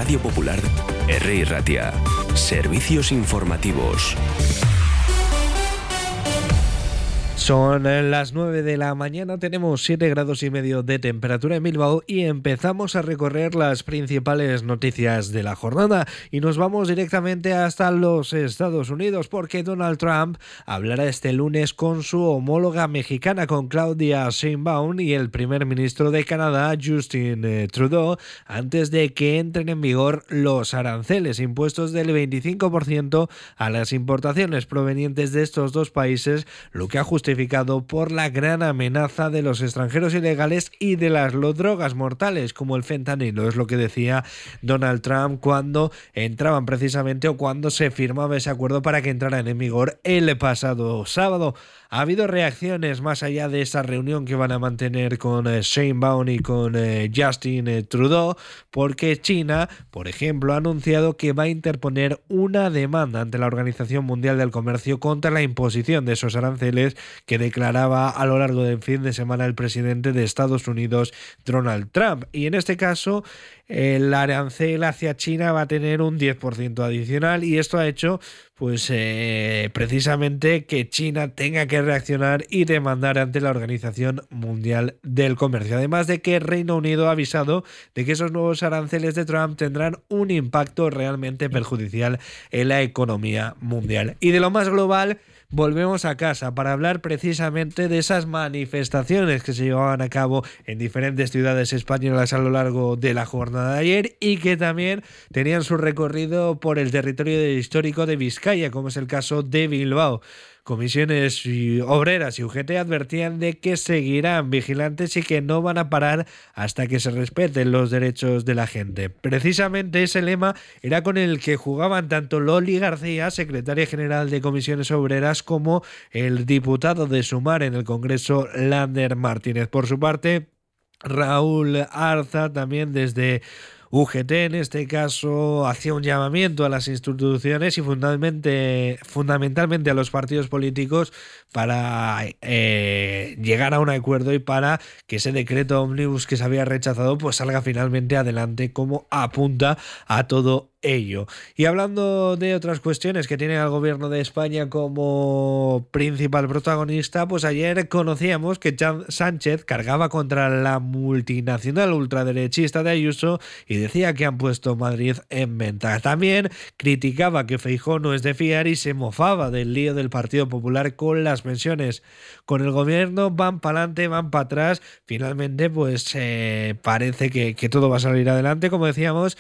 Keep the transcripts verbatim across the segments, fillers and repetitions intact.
Radio Popular, R I Ratia. Servicios informativos. Son las nueve de la mañana, tenemos siete grados y medio de temperatura en Bilbao y empezamos a recorrer las principales noticias de la jornada y nos vamos directamente hasta los Estados Unidos porque Donald Trump hablará este lunes con su homóloga mexicana, con Claudia Sheinbaum, y el primer ministro de Canadá, Justin Trudeau, antes de que entren en vigor los aranceles impuestos del veinticinco por ciento a las importaciones provenientes de estos dos países, lo que ha justificado por la gran amenaza de los extranjeros ilegales y de las drogas mortales como el fentanilo. Es lo que decía Donald Trump cuando entraban precisamente o cuando se firmaba ese acuerdo para que entraran en vigor el pasado sábado. Ha habido reacciones más allá de esa reunión que van a mantener con eh, Sheinbaum y con eh, Justin eh, Trudeau, porque China, por ejemplo, ha anunciado que va a interponer una demanda ante la Organización Mundial del Comercio contra la imposición de esos aranceles que declaraba a lo largo del fin de semana el presidente de Estados Unidos, Donald Trump. Y en este caso, el arancel hacia China va a tener un diez por ciento adicional y esto ha hecho pues eh, precisamente que China tenga que reaccionar y demandar ante la Organización Mundial del Comercio. Además de que Reino Unido ha avisado de que esos nuevos aranceles de Trump tendrán un impacto realmente perjudicial en la economía mundial. Y de lo más global, volvemos a casa para hablar precisamente de esas manifestaciones que se llevaban a cabo en diferentes ciudades españolas a lo largo de la jornada de ayer y que también tenían su recorrido por el territorio histórico de Vizcaya, como es el caso de Bilbao. Comisiones y obreras y U G T advertían de que seguirán vigilantes y que no van a parar hasta que se respeten los derechos de la gente. Precisamente ese lema era con el que jugaban tanto Loli García, secretaria general de Comisiones Obreras, como el diputado de Sumar en el Congreso, Lander Martínez. Por su parte, Raúl Arza, también desde U G T, en este caso, hacía un llamamiento a las instituciones y fundamentalmente, fundamentalmente a los partidos políticos para eh, llegar a un acuerdo y para que ese decreto ómnibus que se había rechazado pues salga finalmente adelante, como apunta a todo ello. Y hablando de otras cuestiones que tiene al gobierno de España como principal protagonista, pues ayer conocíamos que Sánchez cargaba contra la multinacional ultraderechista de Ayuso y decía que han puesto Madrid en venta. También criticaba que Feijóo no es de fiar y se mofaba del lío del Partido Popular con las pensiones. Con el gobierno van para adelante, van para atrás. Finalmente pues eh, parece que, que todo va a salir adelante, como decíamos,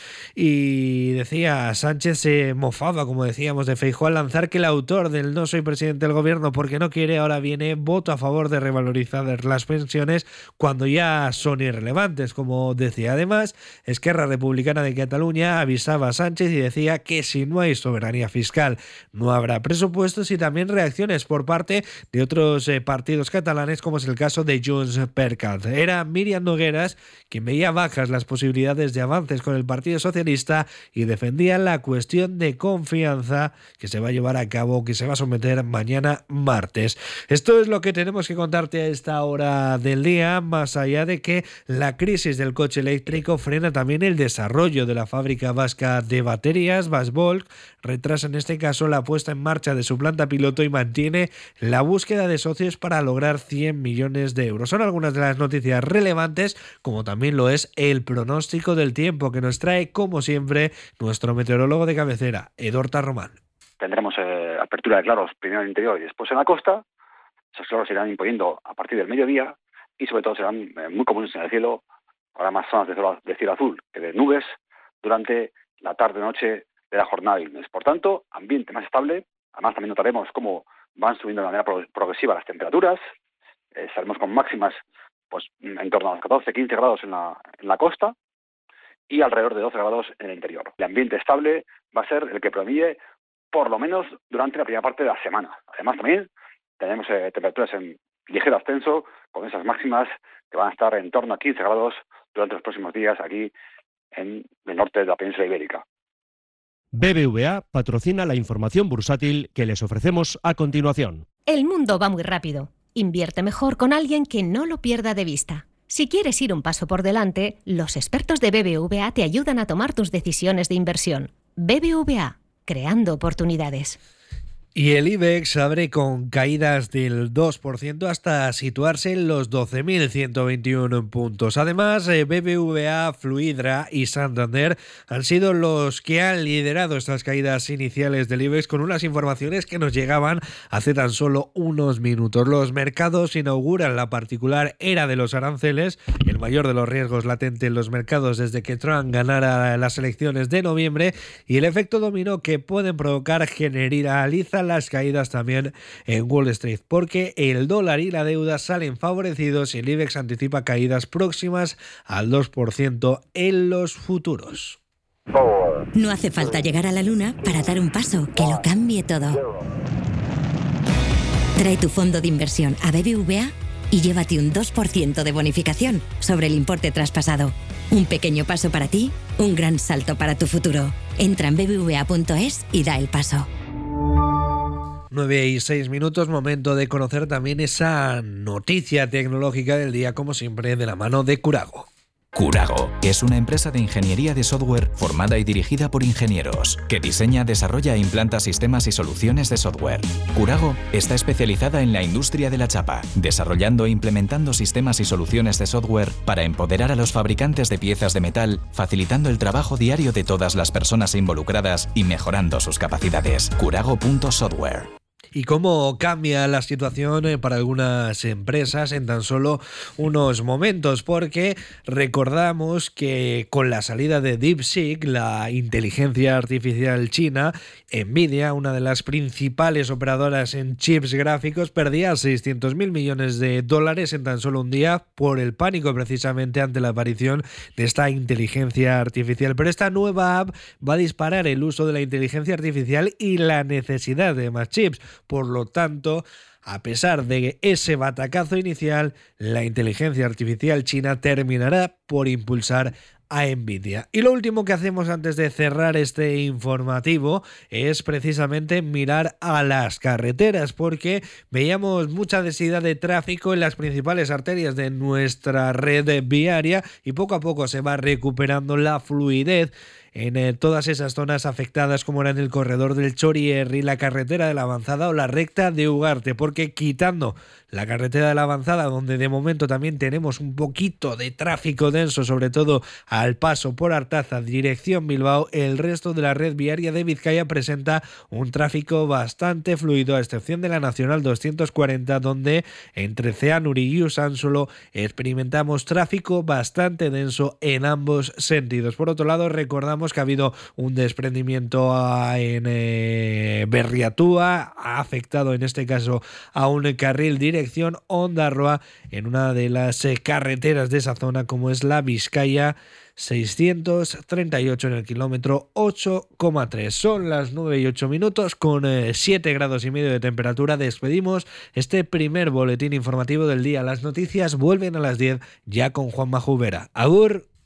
y decía Decía, Sánchez se mofaba, como decíamos, de Feijóo al lanzar que el autor del "no soy presidente del gobierno porque no quiere" ahora viene voto a favor de revalorizar las pensiones cuando ya son irrelevantes, como decía. Además, Esquerra Republicana de Cataluña avisaba a Sánchez y decía que si no hay soberanía fiscal no habrá presupuestos, y también reacciones por parte de otros eh, partidos catalanes, como es el caso de Junts per Cat. Era Míriam Nogueras quien veía bajas las posibilidades de avances con el Partido Socialista y de defendía la cuestión de confianza que se va a llevar a cabo, que se va a someter mañana martes. Esto es lo que tenemos que contarte a esta hora del día, más allá de que la crisis del coche eléctrico frena también el desarrollo de la fábrica vasca de baterías. Basvolk retrasa en este caso la puesta en marcha de su planta piloto y mantiene la búsqueda de socios para lograr cien millones de euros. Son algunas de las noticias relevantes, como también lo es el pronóstico del tiempo que nos trae, como siempre, nuestro meteorólogo de cabecera, Edorta Román. Tendremos eh, apertura de claros primero en el interior y después en la costa. Esos claros se irán imponiendo a partir del mediodía y sobre todo serán eh, muy comunes en el cielo. Habrá más zonas de cielo, de cielo azul que de nubes durante la tarde-noche de la jornada del lunes. Por tanto, ambiente más estable. Además, también notaremos cómo van subiendo de manera pro- progresiva las temperaturas. Eh, estaremos con máximas pues en torno a los catorce a quince grados en la, en la costa y alrededor de doce grados en el interior. El ambiente estable va a ser el que predomine por lo menos durante la primera parte de la semana. Además, también tenemos eh, temperaturas en ligero ascenso, con esas máximas que van a estar en torno a quince grados durante los próximos días aquí en el norte de la península ibérica. B B V A patrocina la información bursátil que les ofrecemos a continuación. El mundo va muy rápido. Invierte mejor con alguien que no lo pierda de vista. Si quieres ir un paso por delante, los expertos de B B V A te ayudan a tomar tus decisiones de inversión. B B V A, creando oportunidades. Y el IBEX abre con caídas del dos por ciento hasta situarse en los doce mil ciento veintiuno puntos. Además, B B V A, Fluidra y Santander han sido los que han liderado estas caídas iniciales del IBEX con unas informaciones que nos llegaban hace tan solo unos minutos. Los mercados inauguran la particular era de los aranceles, el mayor de los riesgos latentes en los mercados desde que Trump ganara las elecciones de noviembre, y el efecto dominó que pueden provocar generaliza las caídas también en Wall Street, porque el dólar y la deuda salen favorecidos y el IBEX anticipa caídas próximas al dos por ciento en los futuros. No hace falta llegar a la luna para dar un paso que lo cambie todo. Trae tu fondo de inversión a B B V A y llévate un dos por ciento de bonificación sobre el importe traspasado. Un pequeño paso para ti, un gran salto para tu futuro. Entra en b b v a punto es y da el paso. nueve y seis minutos, momento de conocer también esa noticia tecnológica del día, como siempre, de la mano de Curago. Curago es una empresa de ingeniería de software formada y dirigida por ingenieros, que diseña, desarrolla e implanta sistemas y soluciones de software. Curago está especializada en la industria de la chapa, desarrollando e implementando sistemas y soluciones de software para empoderar a los fabricantes de piezas de metal, facilitando el trabajo diario de todas las personas involucradas y mejorando sus capacidades. Curago punto software. Y cómo cambia la situación para algunas empresas en tan solo unos momentos, porque recordamos que con la salida de DeepSeek, la inteligencia artificial china, Nvidia, una de las principales operadoras en chips gráficos, perdía seiscientos mil millones de dólares en tan solo un día por el pánico precisamente ante la aparición de esta inteligencia artificial. Pero esta nueva app va a disparar el uso de la inteligencia artificial y la necesidad de más chips. Por lo tanto, a pesar de ese batacazo inicial, la inteligencia artificial china terminará por impulsar a Nvidia. Y lo último que hacemos antes de cerrar este informativo es precisamente mirar a las carreteras, porque veíamos mucha densidad de tráfico en las principales arterias de nuestra red viaria y poco a poco se va recuperando la fluidez en eh, todas esas zonas afectadas, como eran el corredor del Chorierri, la carretera de la Avanzada o la recta de Ugarte, porque quitando la carretera de la Avanzada, donde de momento también tenemos un poquito de tráfico denso, sobre todo al paso por Artaza, dirección Bilbao, el resto de la red viaria de Vizcaya presenta un tráfico bastante fluido, a excepción de la Nacional doscientos cuarenta, donde entre Ceanuri y Usánsolo experimentamos tráfico bastante denso en ambos sentidos. Por otro lado, recordamos que ha habido un desprendimiento en eh, Berriatúa, ha afectado en este caso a un carril dirección Ondarroa en una de las eh, carreteras de esa zona, como es la Vizcaya seiscientos treinta y ocho en el kilómetro ocho coma tres. Son las nueve y ocho minutos, con eh, siete grados y medio de temperatura. Despedimos este primer boletín informativo del día. Las noticias vuelven a las diez, ya con Juanma Jubera. Agur.